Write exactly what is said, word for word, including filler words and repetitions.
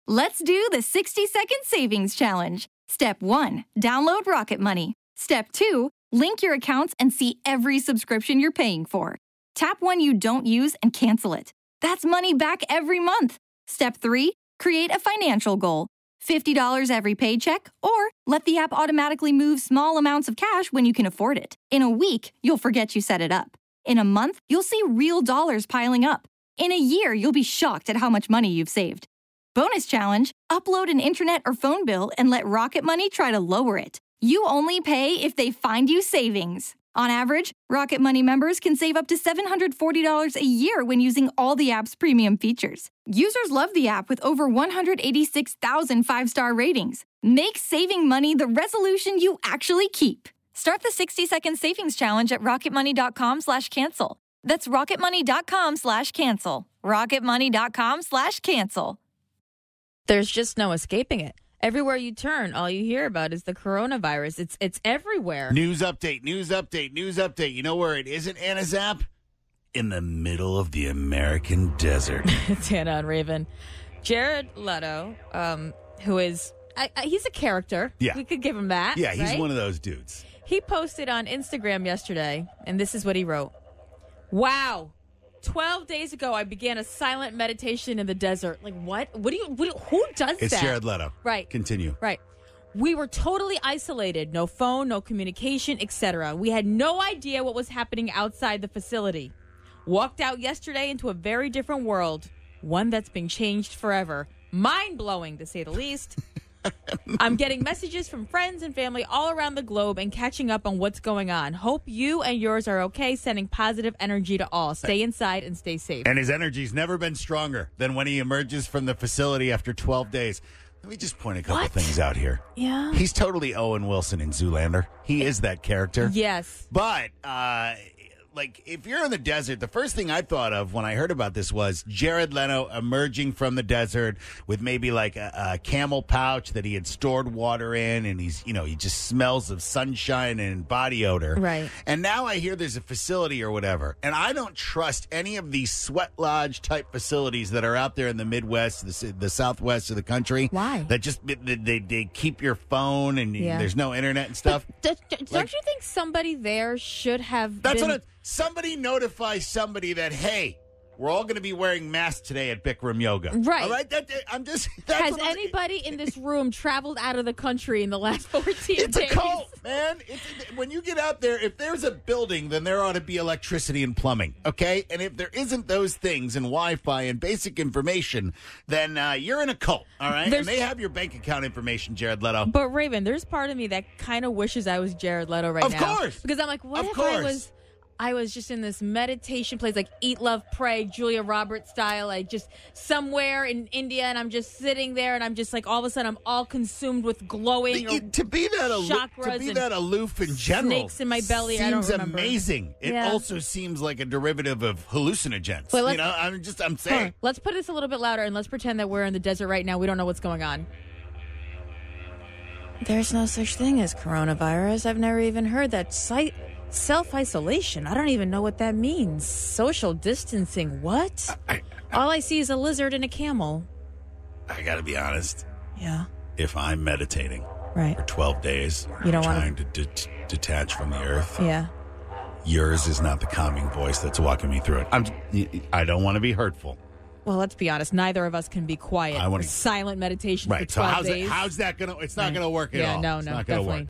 Let's do the sixty second savings challenge. Step one, download Rocket Money. Step two, link your accounts and see every subscription you're paying for. Tap one you don't use and cancel it. That's money back every month. Step three, create a financial goal. fifty dollars every paycheck, or let the app automatically move small amounts of cash when you can afford it. In a week, you'll forget you set it up. In a month, you'll see real dollars piling up. In a year, you'll be shocked at how much money you've saved. Bonus challenge, upload an internet or phone bill and let Rocket Money try to lower it. You only pay if they find you savings. On average, Rocket Money members can save up to seven hundred forty dollars a year when using all the app's premium features. Users love the app with over one hundred eighty-six thousand five-star ratings. Make saving money the resolution you actually keep. Start the sixty second savings challenge at rocketmoney.com slash cancel. That's rocketmoney.com slash cancel. rocketmoney.com slash cancel. There's just no escaping it. Everywhere you turn, all you hear about is the coronavirus. It's it's everywhere. News update, news update, news update. You know where it isn't, Anna Zapp? In the middle of the American desert. It's Anna and Raven. Jared Leto, um, who is, I, I, he's a character. Yeah. We could give him that. Yeah, he's right? one of those dudes. He posted on Instagram yesterday, and this is what he wrote. Wow. twelve days ago, I began a silent meditation in the desert. Like, what? What do you, what, who does It's that? It's Jared Leto. Right. Continue. Right. We were totally isolated. No phone, no communication, et cetera. We had no idea what was happening outside the facility. Walked out yesterday into a very different world. One that's being changed forever. Mind-blowing, to say the least. I'm getting messages from friends and family all around the globe and catching up on what's going on. Hope you and yours are okay, sending positive energy to all. Stay inside and stay safe. And his energy's never been stronger than when he emerges from the facility after twelve days. Let me just point a couple What? things out here. Yeah. He's totally Owen Wilson in Zoolander. He is that character. Yes. But, uh, like, if you're in the desert, the first thing I thought of when I heard about this was Jared Leto emerging from the desert with maybe like a, a camel pouch that he had stored water in, and he's, you know, he just smells of sunshine and body odor. Right. And now I hear there's a facility or whatever, and I don't trust any of these sweat lodge type facilities that are out there in the Midwest, the, the Southwest of the country. Why? That just they, they, they keep your phone and Yeah. there's no internet and stuff. D- d- don't Like- you think somebody there should have That's been... what. I, somebody notify somebody that, hey, we're all going to be wearing masks today at Bikram Yoga. Right. All right. That, that- I'm just. That's Has what I'm- anybody in this room traveled out of the country in the last fourteen It's days? a cult, man. It's, when you get out there, if there's a building, then there ought to be electricity and plumbing, okay? And if there isn't those things and Wi-Fi and basic information, then uh, you're in a cult, all right? There's- And they have your bank account information, Jared Leto. But Raven, there's part of me that kind of wishes I was Jared Leto right Of now. course. Because I'm like, what Of if I course. was I was just in this meditation place, like Eat, Love, Pray, Julia Roberts style, like just somewhere in India, and I'm just sitting there, and I'm just like, all of a sudden, I'm all consumed with glowing or It- to be that aloof, to chakras be and that aloof in general, snakes in my belly, I seems don't remember. amazing. It Yeah. also seems like a derivative of hallucinogens. Wait, let's- you know, I'm just I'm Hold saying. on. Let's put this a little bit louder, and let's pretend that we're in the desert right now. We don't know what's going on. There's no such thing as coronavirus. I've never even heard that. Site self-isolation. I don't even know what that means. Social distancing. What? I, I, All I see is a lizard and a camel. I got to be honest. Yeah. If I'm meditating Right. for twelve days, You don't wanna- trying to de- detach from the earth, Yeah. yours is not the calming voice that's walking me through it. I'm. I don't want to be hurtful. Well, let's be honest. Neither of us can be quiet. I wanna- Silent meditation Right. for So twelve how's days. it, how's that gonna? It's not Right. gonna work at Yeah, all. no, It's no, not gonna definitely. work.